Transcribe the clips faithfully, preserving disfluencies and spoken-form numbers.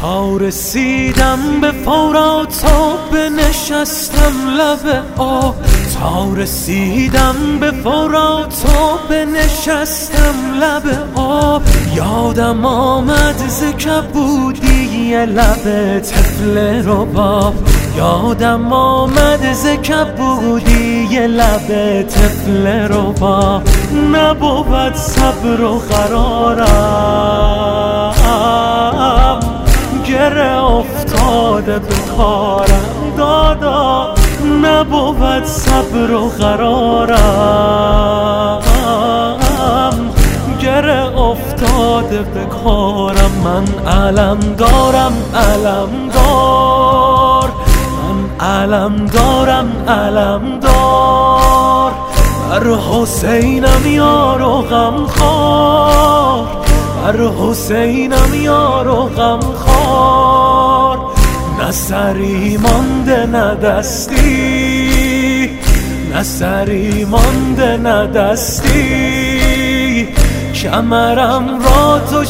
تا رسیدم به فرات و بنشستم لب آب، تا رسیدم به فرات و بنشستم لب آب. یادم آمد ز کبودی لب طفل رباب، یادم آمد ز کبودی لب طفل رباب. نبود صبر و قرارم، گره افتاده به کارم دادا. نبود صبر و قرارم، گره افتاده به کارم. من علم دارم علم دار، من علم دارم علم دار. بر حسینم یار و غمخوار، بر حسینم یار و غمخوار. نه سری مانده نه دستی، نه سری مانده نه دستی. کمرم را تو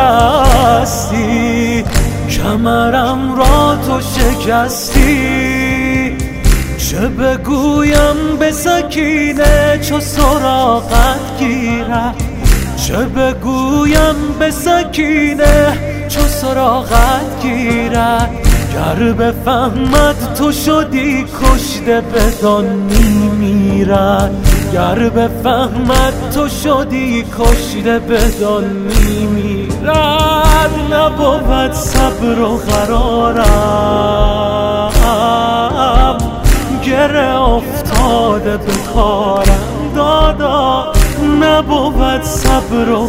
شکستی، کمرم را تو شکستی. چه بگویم به سکینه چو سراغت گیرد، چه بگویم به سکینه چو سراغت گیرد. گر بفهمد تو شدی کشته بدان میمیرد، گر بفهمد تو شدی کشته بدان میمیرد. نبود صبر و قرارم، گره افتاده به کارم دادا. نبود صبر و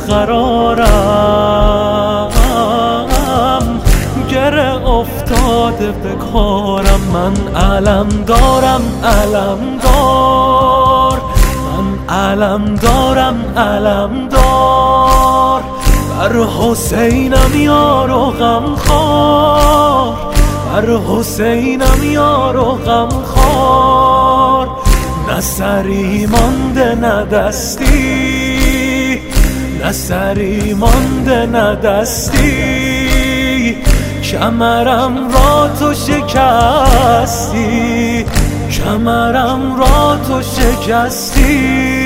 قرارم، گره افتاده به کارم. من علم دارم علم دار، من علم دارم علم دار. بر حسینم یار و غمخوار، بر حسینم یار و غمخوار. نه سری مانده نه دستی، نه سری مانده نه دستی. کمرم را تو شکستی، کمرم را تو شکستی.